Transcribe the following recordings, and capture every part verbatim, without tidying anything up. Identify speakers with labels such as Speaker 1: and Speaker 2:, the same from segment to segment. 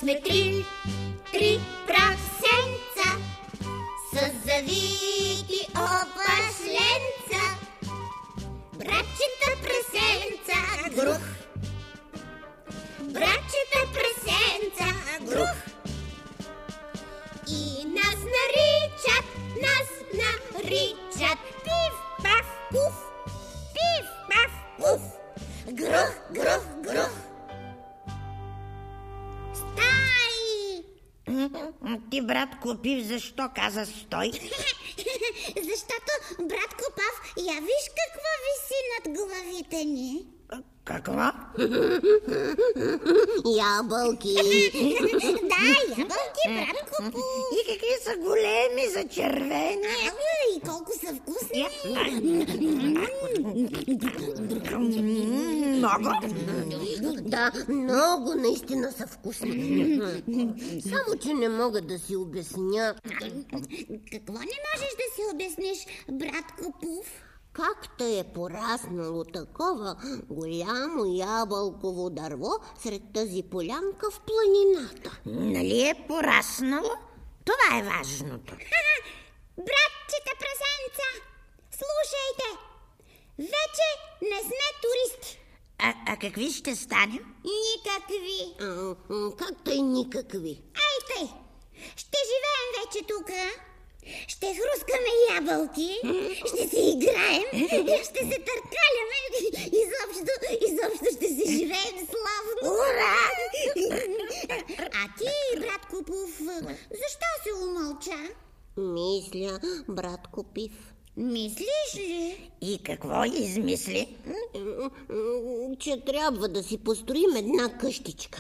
Speaker 1: сме три, три прасенца, с завити опашленца. Братчета прасенца, грух. Братчета прасенца, грух. И нас наричат, нас наричат пив-пав-пуф, пив-пав-пуф, грух, грух, грух. Стай!
Speaker 2: Ти, братко Пив, защо каза стой?
Speaker 1: Защото, братко Пав, я виж какво виси над главите ни.
Speaker 2: Какво?
Speaker 1: Ябълки. Да, ябълки, братко Пуф.
Speaker 2: И какви са големи, зачервени.
Speaker 1: И колко са вкусни.
Speaker 2: Много?
Speaker 3: Да, много наистина са вкусни. Само, че не мога да си обясня.
Speaker 1: Какво не можеш да си обясниш, братко Пуф?
Speaker 3: Как те е пораснало такова голямо ябълково дърво сред тази полянка в планината?
Speaker 2: Нали е пораснало? Това е важното.
Speaker 1: Братчета прасенца, слушайте! Вече не сме туристи.
Speaker 2: А, а какви ще станем?
Speaker 1: Никакви.
Speaker 3: А, как тъй никакви?
Speaker 1: Ей тъй! Ще живеем вече тука. Ще хрускаме ябълки, ще си играем, ще се търкаляме, изобщо, изобщо ще си живеем славно.
Speaker 2: Ура!
Speaker 1: А ти, братко Пуф, защо се умълча?
Speaker 3: Мисля, братко Пив.
Speaker 1: Мислиш ли?
Speaker 2: И какво измисли?
Speaker 3: Че трябва да си построим една къщичка.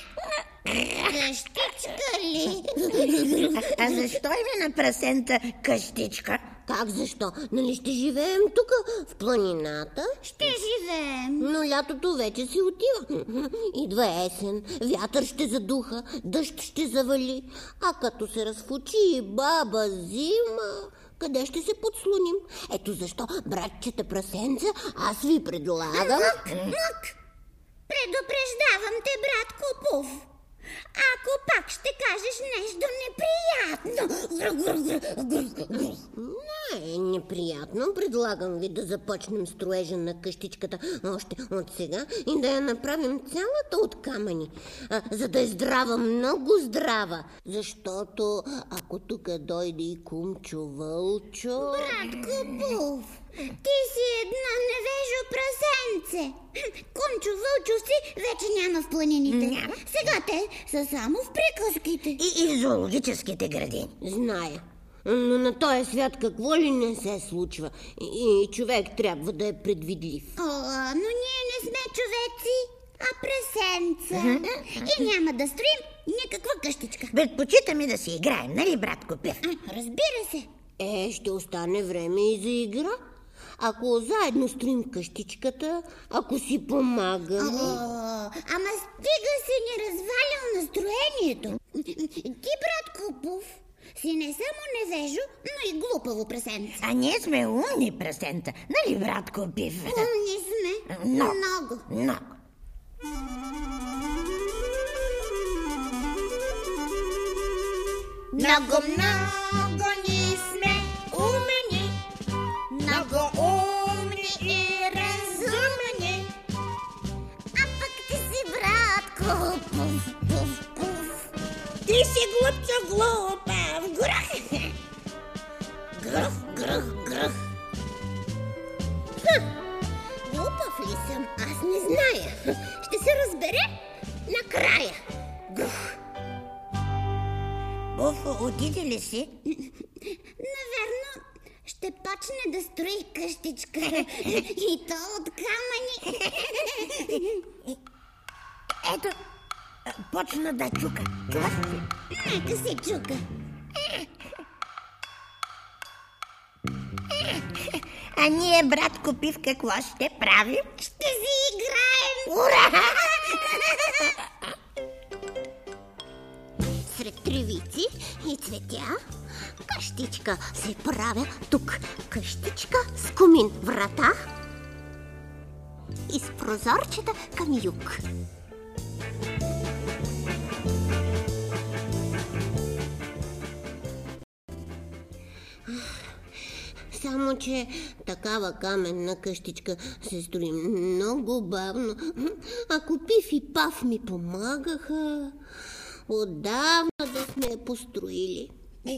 Speaker 1: Къщичка ли?
Speaker 2: А, а защо име на прасента къщичка?
Speaker 3: Как защо? Нали ще живеем тук в планината?
Speaker 1: Ще живеем.
Speaker 3: Но лятото вече си отива. Идва есен, вятър ще задуха, дъжд ще завали. А като се разфучи баба зима, къде ще се подслоним? Ето защо, братчета прасенца, аз ви предлагам...
Speaker 1: Мък, мък! Предупреждавам те, братко Пуф. Ако пак ще кажеш нещо неприятно.
Speaker 3: Не е неприятно. Предлагам ви да започнем строежа на къщичката още от сега и да я направим цялата от камъни, а, за да е здрава, много здрава. Защото ако тук дойде и кумчо Вълчо...
Speaker 1: Братко Пуф, ти си една невежо прасенце. Кумчо Вълчо си вече няма в планините.
Speaker 2: Няма.
Speaker 1: Сега те са само в приказките.
Speaker 2: И, и в зоологическите градини.
Speaker 3: Зная. Но на този свят какво ли не се случва? И, и човек трябва да е предвидлив.
Speaker 1: О, но ние не сме човеци, а прасенца. И няма да строим никаква къщичка.
Speaker 2: Предпочитаме да си играем, нали, братко Пив?
Speaker 1: А, разбира се.
Speaker 3: Е, ще остане време и за игра. Ако заедно строим къщичката, ако си помагаме...
Speaker 1: О, ама стига си ни развалял настроението. Ти, братко Пуф, си не само невежо, но и глупаво прасенце.
Speaker 2: А ние сме умни прасента, нали, братко Пив?
Speaker 1: Умни сме.
Speaker 2: Много.
Speaker 1: Много.
Speaker 2: Много.
Speaker 1: Много, много ние сме умни. Много умни и разумни. А пък ти си, братко Пуф, Пуф, Пуф.
Speaker 2: Ти си глупчо глупав, грух.
Speaker 1: Грух, грух, грух. Ха, глупав ли съм? Аз не зная. Ще се разбере накрая. Грух.
Speaker 2: Пуф, отиде ли си?
Speaker 1: Наверно ще почне да строи къщичка. И то от камъни.
Speaker 2: Ето, почна да чука. Чуваш ли?
Speaker 1: Нека се чука.
Speaker 2: А ние, братко Пив, какво ще правим?
Speaker 1: Ще си играем.
Speaker 2: Ура!
Speaker 3: Сред тревици и цветя къщичка се правя тук. Къщичка с комин, врата и с прозорчета към юг. Само че такава каменна къщичка се строи много бавно. Ако Пиф и Паф ми помагаха, отдавна да сме я построили.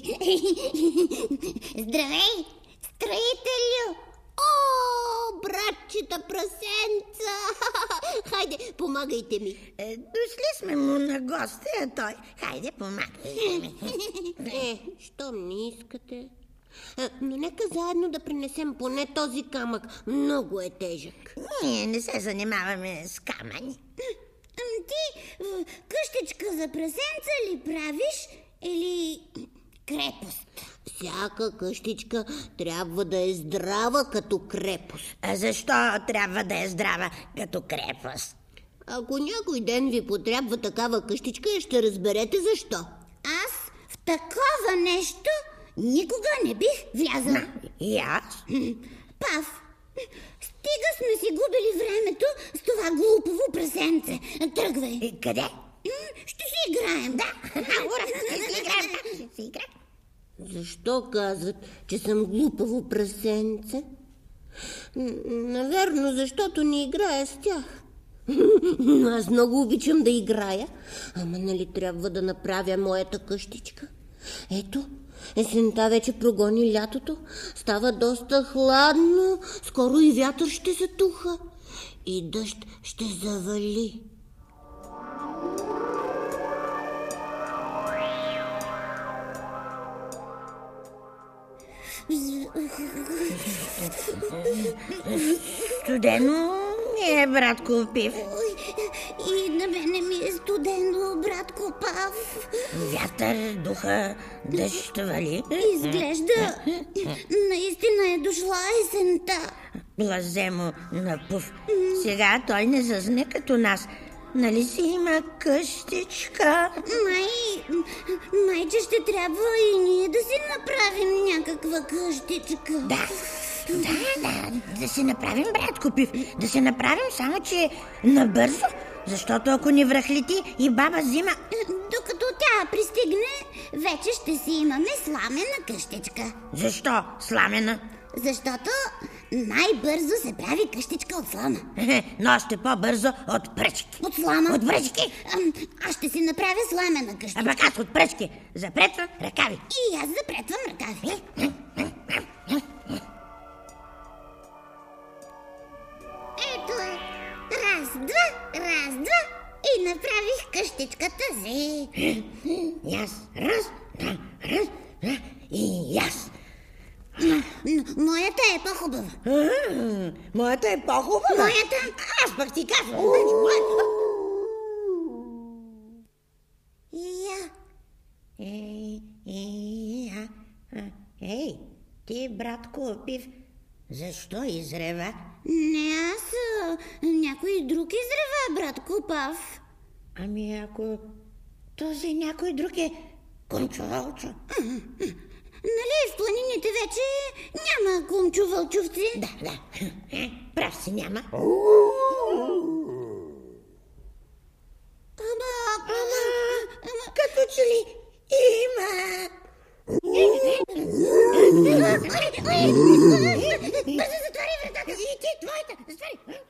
Speaker 1: Здравей, строителю!
Speaker 3: О, братчета прасенца! Хайде, помагайте ми.
Speaker 2: Е, дошли сме му на гости, а той. Хайде, помагайте ми.
Speaker 3: Е, щом не искате. А, но нека заедно да принесем поне този камък. Много е тежък.
Speaker 2: Ние не се занимаваме с камъни.
Speaker 1: Ти къщичка за прасенца ли правиш или крепост?
Speaker 3: Всяка къщичка трябва да е здрава като крепост.
Speaker 2: А защо трябва да е здрава като крепост?
Speaker 3: Ако някой ден ви потрябва такава къщичка, ще разберете защо.
Speaker 1: Аз в такова нещо никога не бих влязала.
Speaker 2: И аз?
Speaker 1: Паф, стига сме си губили времето с това глупово прасенце. Тръгвай.
Speaker 2: И къде?
Speaker 1: Ще си играем.
Speaker 2: Да, ура, ще си играем. Ще си играем.
Speaker 3: Защо казват, че съм глупаво прасенце? Наверно, защото не играя с тях. Аз много обичам да играя. Ама нали трябва да направя моята къщичка? Ето, есента вече прогони лятото. Става доста хладно. Скоро и вятър ще затуха. И дъжд ще завали.
Speaker 2: Студено ми е, братко Пиф.
Speaker 1: И на мене ми е студено, братко Паф.
Speaker 2: Вятър, духа, дъжд вали.
Speaker 1: Изглежда, наистина е дошла есента.
Speaker 2: Блазе му на Пуф. Сега той не зазне като нас. Нали си има къщичка?
Speaker 1: Май, майче ще трябва и ние да си направим някаква къщичка.
Speaker 2: Да, да, да, да си направим, братко Пиф. Да си направим, само че набързо. Защото ако ни връхлети и баба Зима...
Speaker 1: Докато тя пристигне, вече ще си имаме сламена къщичка.
Speaker 2: Защо сламена?
Speaker 1: Защото най-бързо се прави къщичка от слама.
Speaker 2: Но още по-бързо от пръчки.
Speaker 1: От слама?
Speaker 2: От пръчки.
Speaker 1: Аз ще си направя сламена къщичка.
Speaker 2: А пък аз от пръчки. Запретвам ръкави.
Speaker 1: И аз запретвам ръкави. Ето е. Раз, два, раз, два. И направих къщичката си.
Speaker 2: И аз. Раз, два, раз, два. И аз.
Speaker 1: Моята е по-хубава.
Speaker 2: Моята е по-хубава?
Speaker 1: Моята?
Speaker 2: Аз пък ти казвам.
Speaker 1: Я.
Speaker 2: Ей, ей, а, ей, ти, братко Пиф, защо изрева?
Speaker 1: Не аз, някой друг изрева, братко Паф.
Speaker 2: Ами ако този някой друг е Кумчо Вълчо.
Speaker 1: Нали в планините вече няма Кумчо Вълчовци?
Speaker 2: Да, да, прав си, няма.
Speaker 1: Ама, ама, ама...
Speaker 2: Като че ли има...
Speaker 1: Бързо затвори вратата!
Speaker 2: И ти, твоята, затвори!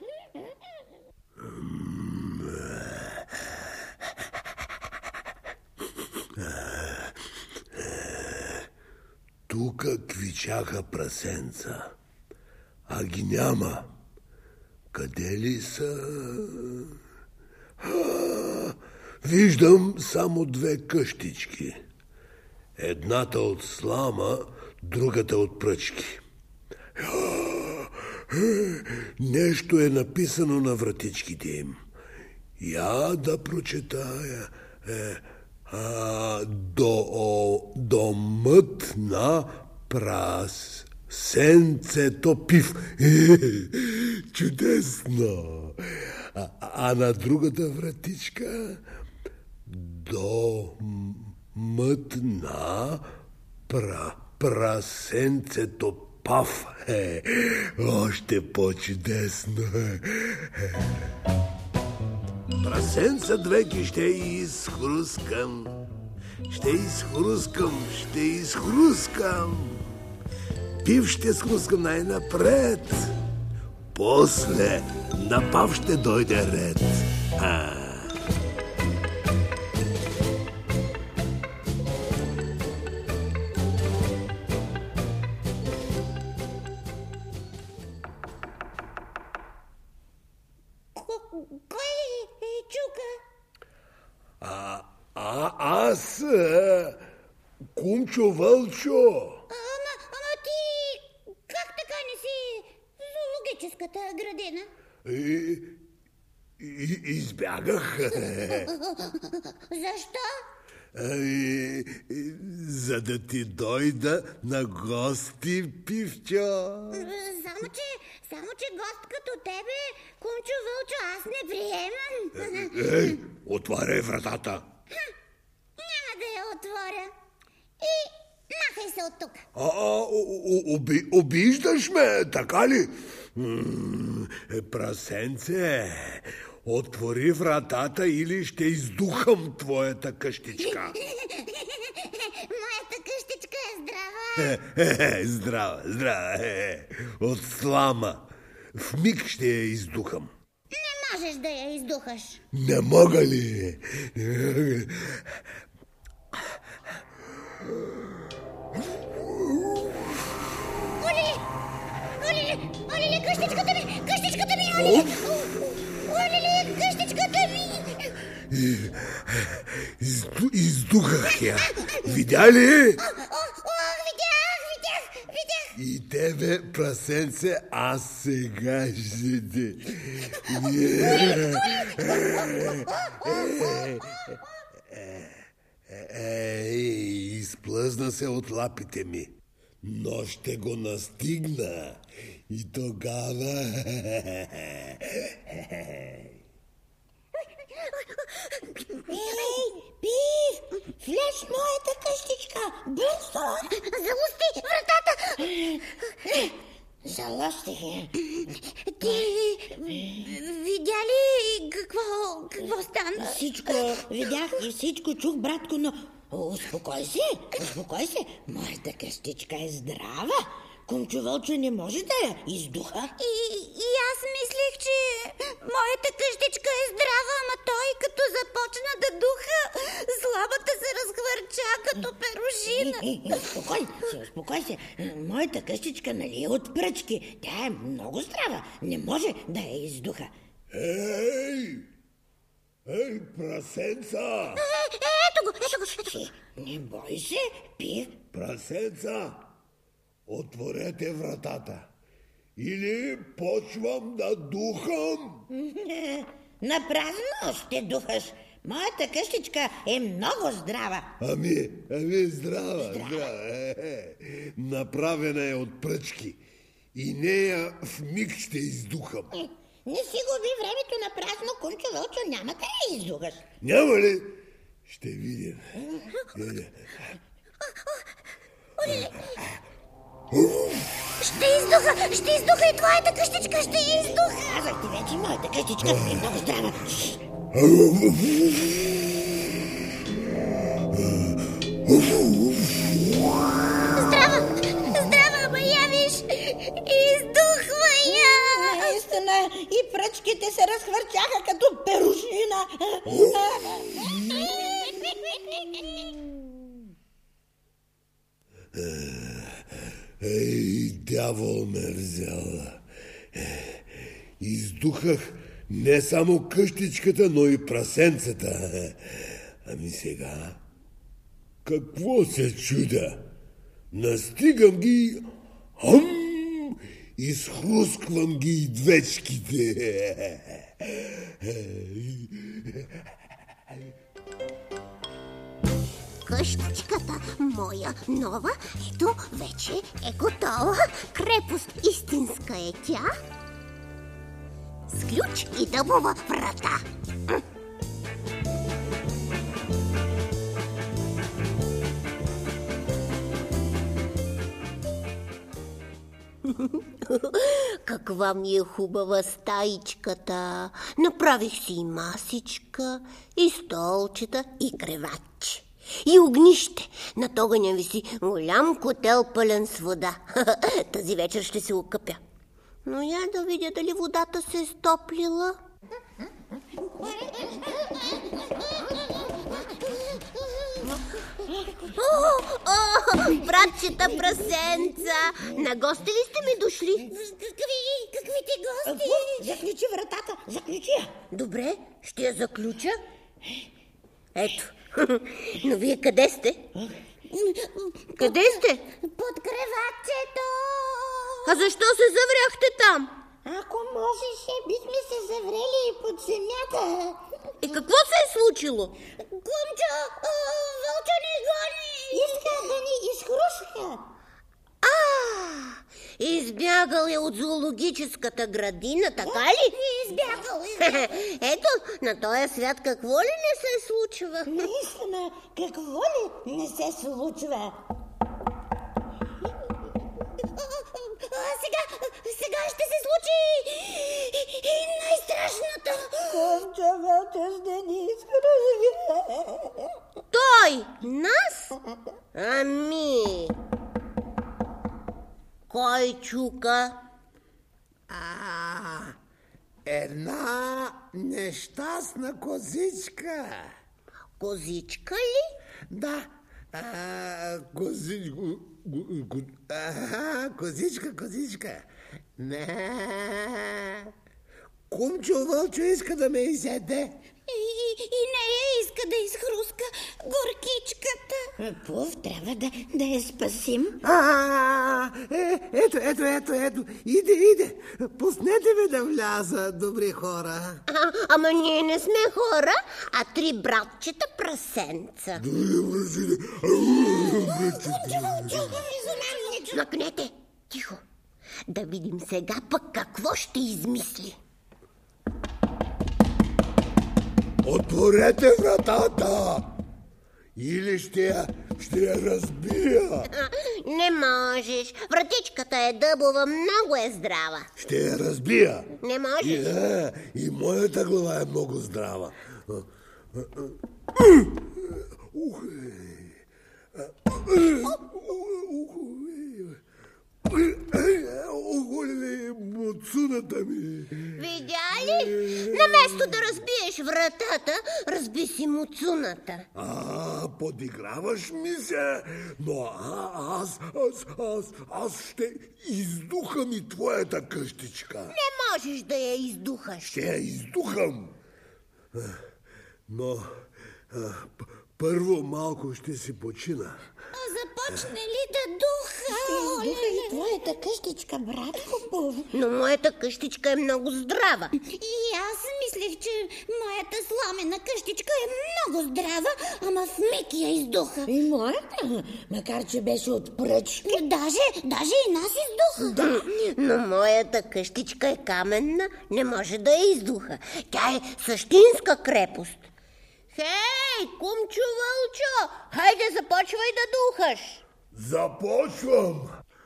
Speaker 4: Тука квичаха прасенца, а ги няма. Къде ли са? А, виждам само две къщички. Едната от слама, другата от пръчки. А, нещо е написано на вратичките им. Я да прочетая. Е, а, до, домът на прасенцето Пиф. Е, чудесно! А, а на другата вратичка домът на пра, прасенцето Паф. Е, още по-чудесно. Е. Прасенца двеки ще изхрускам, ще изхрускам, ще изхрускам. Пив ще схрускам най-напред. После на Пав ще дойде ред. А.
Speaker 1: Кой е чука?
Speaker 4: А, а аз, Кумчо Вълчо.
Speaker 1: Ама, ама ти как така не си в зоологическата градина?
Speaker 4: И, и, избягах.
Speaker 1: Защо?
Speaker 4: И, и, за да ти дойда на гости, Пивчо.
Speaker 1: Само че, само че гост като тебе, Кумчо Вълчо, аз не приемам.
Speaker 4: Ей, отваряй вратата.
Speaker 1: Ха, няма да я отворя. И махай се от тук.
Speaker 4: А, а оби, обиждаш ме, така ли? М, прасенце, отвори вратата или ще издухам твоята къщичка.
Speaker 1: Моята къщичка е здрава.
Speaker 4: Е, е, здрава, здрава. Е, от слама. В миг ще я издухам.
Speaker 1: Не можеш да я издухаш.
Speaker 4: Не мога ли?
Speaker 1: Олили! Олили! Олили, къщичката ми! Къщичката ми! Олили! Олили, къщичката ми!
Speaker 4: Изду, издухах я. Видя ли?
Speaker 1: О, о, видях, видях, видях!
Speaker 4: И тебе, прасенце, аз сега ще те... Ей, изплъзна се от лапите ми. Но ще го настигна. И тогава...
Speaker 2: Ей, Пив, влез в моята къщичка, бързо!
Speaker 1: Залусти вратата!
Speaker 2: Залостих я.
Speaker 1: Ти видя ли какво, какво стана?
Speaker 2: Всичко видях и всичко чух, братко, но успокой се, успокой се. Моята къщичка е здрава. Кумчо Вълчо не може да я издуха.
Speaker 1: И, и аз мислех, че моята къщичка е здрава, ама той като започна да духа, слабата се разхвърча като перушина.
Speaker 2: Е, е, успокой се, успокой се. Моята къщичка нали е от пръчки. Тя е много здрава. Не може да я издуха.
Speaker 4: Ей! Ей, прасенца!
Speaker 1: Е, е, ето го, ето го, ето го.
Speaker 2: Не бой се, Пив.
Speaker 4: Прасенца! Отворете вратата. Или почвам да духам.
Speaker 2: Напразно ще духаш. Моята къщичка е много здрава.
Speaker 4: Ами, ами здрава, здрава. Е, е. Направена е от пръчки. И нея в миг ще издухам.
Speaker 2: Не си губи времето на празно, Кумчо Вълчо, няма да я издухаш.
Speaker 4: Няма ли? Ще видим.
Speaker 1: Ще издуха, ще издуха и твоята къщичка, ще я издуха.
Speaker 2: Казах ти вече, моята къщичка е много здрава.
Speaker 1: Здрава, здрава, ама я виж, издухва я.
Speaker 2: Наистина, и пръчките се разхвърчаха като перушина.
Speaker 4: Ей, дявол ме взял. Издухах не само къщичката, но и прасенцата. Ами сега, какво се чудя? Настигам ги, ам, и схрусквам ги и двечките.
Speaker 3: Къщичката моя нова, ето вече е готова. Крепост истинска е тя. С ключ и дъбова врата. Каква ми е хубава стаичката. Направих си и масичка, и столчета, и креватче. И огнище. На огъня виси голям котел пълен с вода. Тази вечер ще се окъпя. Но я да видя дали водата се е стоплила. О, о, братчета прасенца! На гости ли сте ми дошли?
Speaker 1: Какви, какви ти гости?
Speaker 2: Заключи вратата, заключи я.
Speaker 3: Добре, ще я заключа. Ето. Но вие къде сте? Къде сте?
Speaker 1: Под креватчето.
Speaker 3: А защо се завряхте там?
Speaker 2: Ако можеше, бихме се заврели и под земята.
Speaker 3: И какво се е случило?
Speaker 1: Кумчо, а, Вълчо ни гони.
Speaker 2: Иска да ни изхрушка.
Speaker 3: А, избягал е от зоологическата градина, така ли?
Speaker 1: Избягал.
Speaker 3: Ето, на този свят какво ли не се случва?
Speaker 2: Наистина, какво ли не се случва?
Speaker 1: А, сега, сега ще се случи и най-страшното.
Speaker 2: Кумчо Вълчо ще ни изхрушка.
Speaker 3: Той? Нас? Ами... Кой чука?
Speaker 5: А, една нещастна козичка.
Speaker 3: Козичка ли?
Speaker 5: Да, а, кози... го- го- го- а, козичка, козичка. Не. Кумчо Вълчо иска да ме изяде.
Speaker 1: И, и, и нея иска да изхруска горкичката.
Speaker 2: Пуф, трябва да, да я спасим.
Speaker 5: А, е, ето, ето, ето, ето. Иде, иде. Пуснете ме да вляза, добри хора.
Speaker 3: А, ама ние не сме хора, а три братчета прасенца. Мъкнете, тихо. Да видим сега пък какво ще измисли.
Speaker 4: Отворете вратата! Или ще я, ще я разбия.
Speaker 3: А, не можеш. Вратичката е дъбова, много е здрава.
Speaker 4: Ще я разбия.
Speaker 3: Не
Speaker 4: И,
Speaker 3: можеш.
Speaker 4: е, и моята глава е много здрава. Оголе, муцуната ми.
Speaker 3: Видя ли? Наместо да разбиеш вратата, разби си муцуната.
Speaker 4: А, подиграваш ми се, но а, аз, аз, аз, аз ще издухам и твоята къщичка.
Speaker 3: Не можеш да я издухаш.
Speaker 4: Ще я издухам. А, Но а, п- първо малко ще си почина.
Speaker 1: А започне ли да духа?
Speaker 2: Издуха и твоята къщичка, братко Пуф.
Speaker 3: Но моята къщичка е много здрава.
Speaker 1: И аз мислех, че моята сламена къщичка е много здрава, ама в миг я издуха.
Speaker 2: И моята, макар че беше от пръчки.
Speaker 1: Даже, даже и нас издуха.
Speaker 3: Да, но моята къщичка е каменна, не може да я издуха. Тя е същинска крепост. Хей, кумчо Вълчо, хайде започвай да духаш.
Speaker 4: Започвам.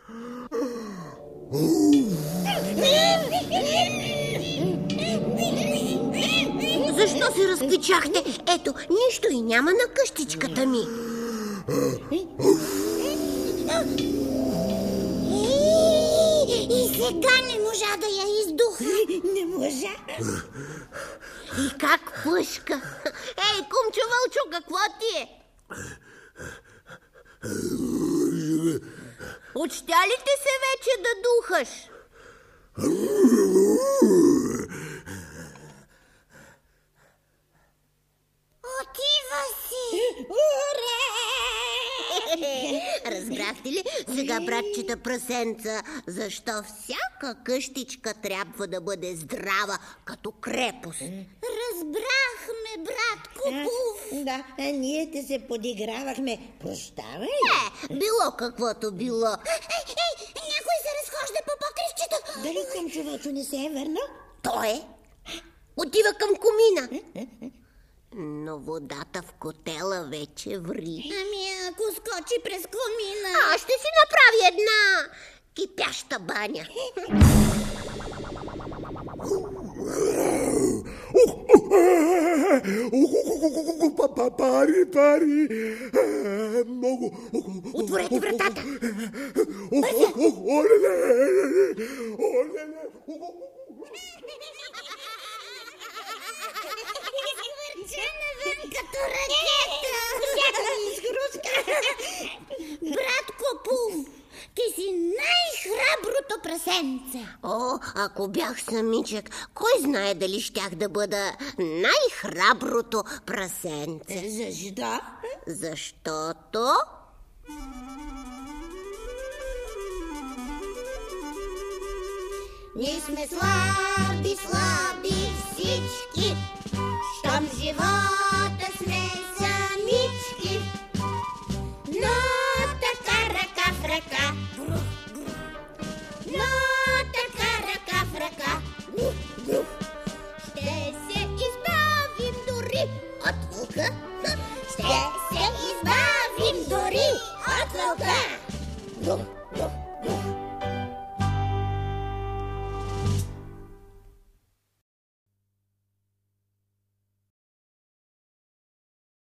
Speaker 3: Защо се разкричахте? Ето, нищо и няма на къщичката ми.
Speaker 1: И, и сега не можа да я издуха.
Speaker 2: Не можа.
Speaker 3: И как пъшка. Ей, кумчо Вълчо, какво ти е? Отщя ли ти се вече да духаш?
Speaker 1: Отива си.
Speaker 3: Разбрахте ли сега, братчета прасенца, защо всяка къщичка трябва да бъде здрава като крепост?
Speaker 1: Разбрахме, братко Пуф.
Speaker 2: Да, а ние те се подигравахме. Прощавай.
Speaker 3: Е, било каквото било.
Speaker 1: Ей, ей, някой се разхожда по покривчето.
Speaker 2: Дали Кумчо Вълчо не се е върнал?
Speaker 3: Той е. Отива към комина. Но водата в котела вече ври.
Speaker 1: Ами ако скочи през комина.
Speaker 3: Аз ще си направи една кипяща баня.
Speaker 4: Пари, пари. Много.
Speaker 3: Отворете вратата.
Speaker 4: Олеле, олеле.
Speaker 1: Свърча навън като ракета. Всяка ми изхруска. Братко Пу, ти си най-храброто прасенце.
Speaker 3: О, ако бях самичък, кой знае дали щях да бъда най-храброто прасенце.
Speaker 2: Защо?
Speaker 3: Защото...
Speaker 1: Ние сме слаби, слаби всички, щом в живота сме самички. Но така ръка в ръка, но така ръка в ръка, ще се избавим дори от вълка. Ще се избавим дори от вълка.